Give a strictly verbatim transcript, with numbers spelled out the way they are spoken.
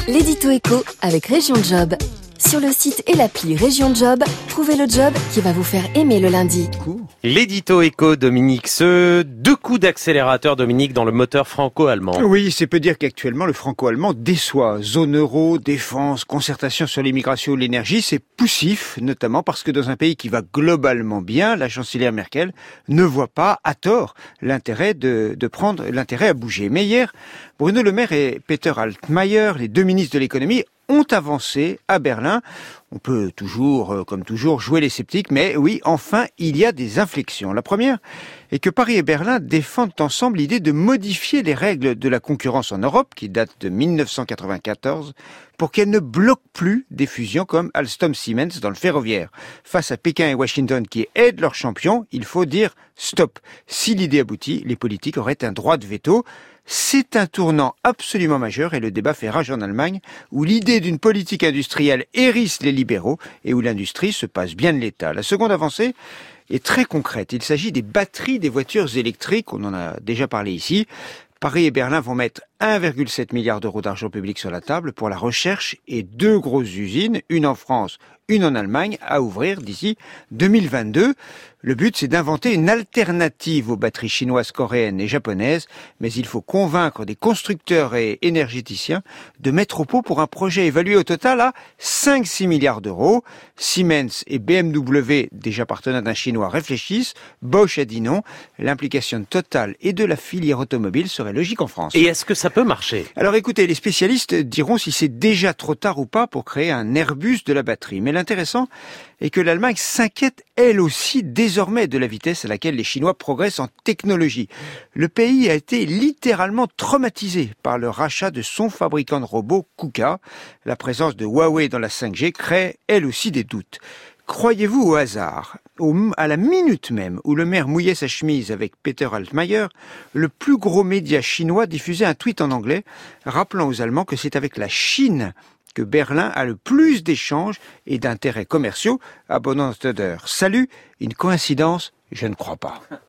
L'édito éco avec Région Job. Sur le site et l'appli Région Job, trouvez le job qui va vous faire aimer le lundi. L'édito éco, Dominique, ce deux coups d'accélérateur, Dominique, dans le moteur franco-allemand. Oui, c'est peu dire qu'actuellement le franco-allemand déçoit. Zone euro, défense, concertation sur l'immigration ou l'énergie, c'est poussif, notamment parce que dans un pays qui va globalement bien, la chancelière Merkel ne voit pas, à tort, l'intérêt de, de prendre l'intérêt à bouger. Mais hier, Bruno Le Maire et Peter Altmaier, les deux ministres de l'économie, ont avancé à Berlin. On peut toujours, comme toujours, jouer les sceptiques, mais oui, enfin, il y a des inflexions. La première est que Paris et Berlin défendent ensemble l'idée de modifier les règles de la concurrence en Europe, qui datent de mille neuf cent quatre-vingt-quatorze, pour qu'elles ne bloquent plus des fusions comme Alstom-Siemens dans le ferroviaire. Face à Pékin et Washington qui aident leurs champions, il faut dire stop. Si l'idée aboutit, les politiques auraient un droit de veto. C'est un tournant absolument majeur et le débat fait rage en Allemagne, où l'idée d'une politique industrielle hérisse les libéraux et où l'industrie se passe bien de l'État. La seconde avancée est très concrète. Il s'agit des batteries des voitures électriques, on en a déjà parlé ici. Paris et Berlin vont mettre un virgule sept milliard d'euros d'argent public sur la table pour la recherche et deux grosses usines, une en France, une en Allemagne, à ouvrir d'ici deux mille vingt-deux. Le but, c'est d'inventer une alternative aux batteries chinoises, coréennes et japonaises, mais il faut convaincre des constructeurs et énergéticiens de mettre au pot pour un projet évalué au total à cinq à six milliards d'euros. Siemens et B M W, déjà partenaires d'un chinois, réfléchissent. Bosch a dit non. L'implication totale et de la filière automobile serait logique en France. Et est-ce que ça peut marcher? Alors écoutez, les spécialistes diront si c'est déjà trop tard ou pas pour créer un Airbus de la batterie. Mais l'intéressant est que l'Allemagne s'inquiète elle aussi désormais de la vitesse à laquelle les Chinois progressent en technologie. Le pays a été littéralement traumatisé par le rachat de son fabricant de robots KUKA. La présence de Huawei dans la cinq G crée elle aussi des doutes. Croyez-vous au hasard, au, à la minute même où le maire mouillait sa chemise avec Peter Altmaier, le plus gros média chinois diffusait un tweet en anglais rappelant aux Allemands que c'est avec la Chine que Berlin a le plus d'échanges et d'intérêts commerciaux. Abonnance d'heure. Salut, une coïncidence? Je ne crois pas.